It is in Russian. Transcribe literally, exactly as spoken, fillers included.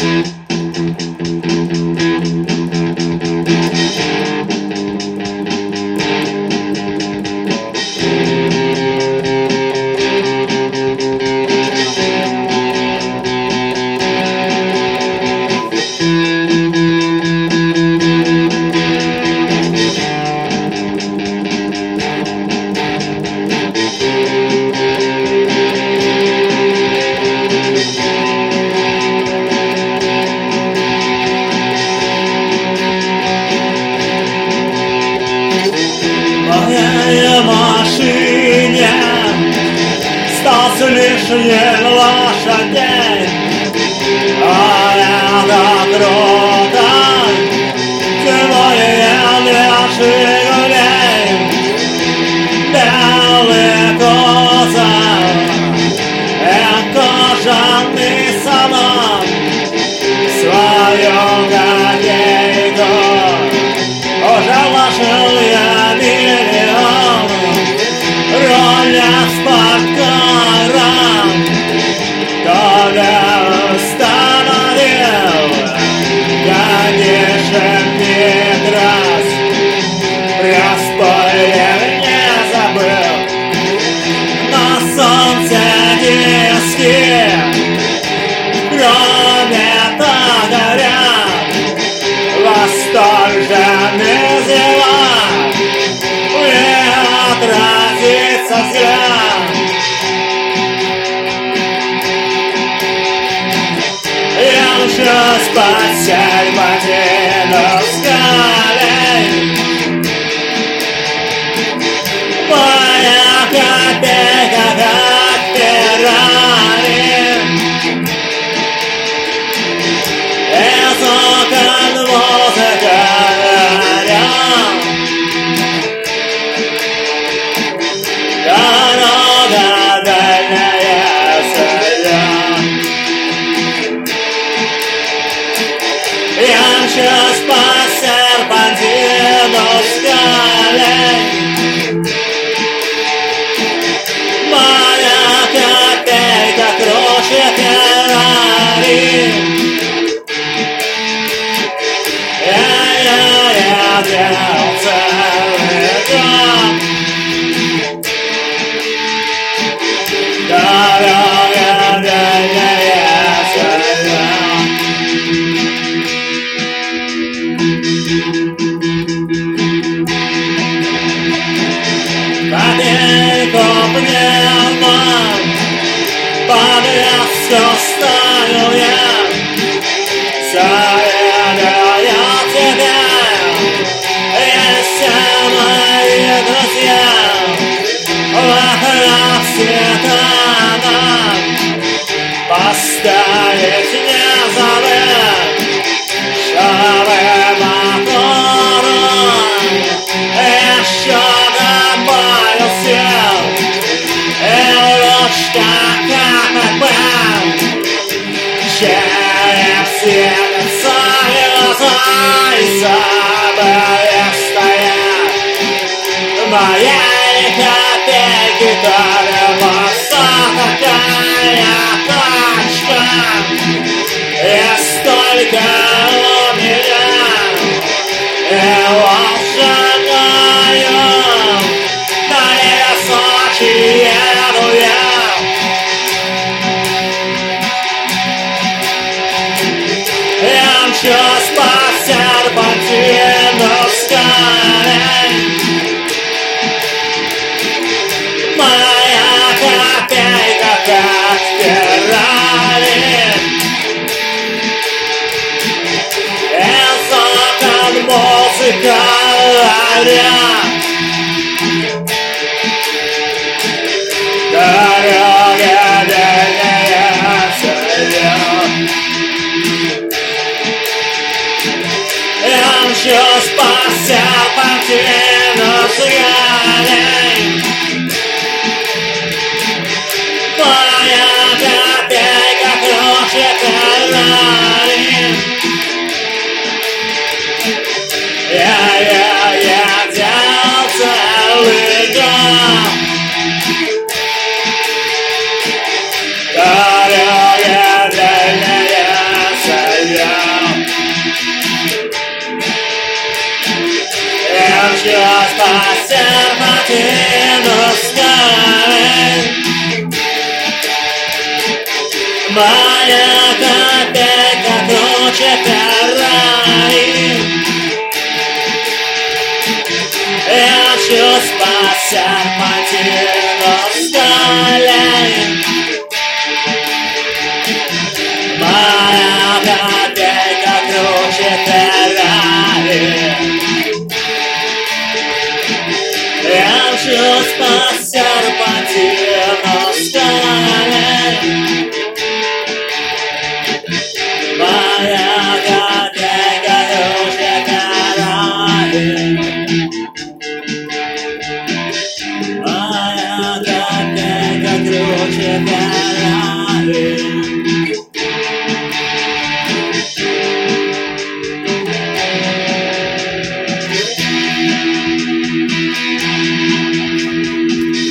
Остался лишний лошадей, а это круто. Зимой леший гулей, белый козак, кожаный салон, свою котейку уже вложил я миллион. Роля спокойно, только установил, конечно, не раз, про спойлер не забыл. На солнце диски, кроме того горят восторженные дела, и отразится взгляд. Я учусь под серпантину скалей, моя копейка как Феррари, из окон музыка орёт. Дорога дальняя сойдёт. Я мчусь по серпантину скалей, моя копейка круче Феррари. Я-я-я делал целый год. Дорога дальняя сойдёт. Копейку пневмон под вязку ставил я, советую тебе, и все мои друзья, вокруг света поставить не забыть, чтобы мотором еще добавил сил, и ручка как бэм через все союза и забыли стоять. Моей копейки только просто такая точка, и столько у меня, и волшебную на Сочи еду я. Я мчусь по серпантину скалей, моя копейка как Феррари, из окон музыка орёт. Дорога дальняя сойдёт. Я мчусь по серпантину скалей, моя копейка круче Феррари. Я-я-я делал целый год. Дорога дальняя сойдёт. just passar batendo scale. Моя копейка круче Феррари. Я just passar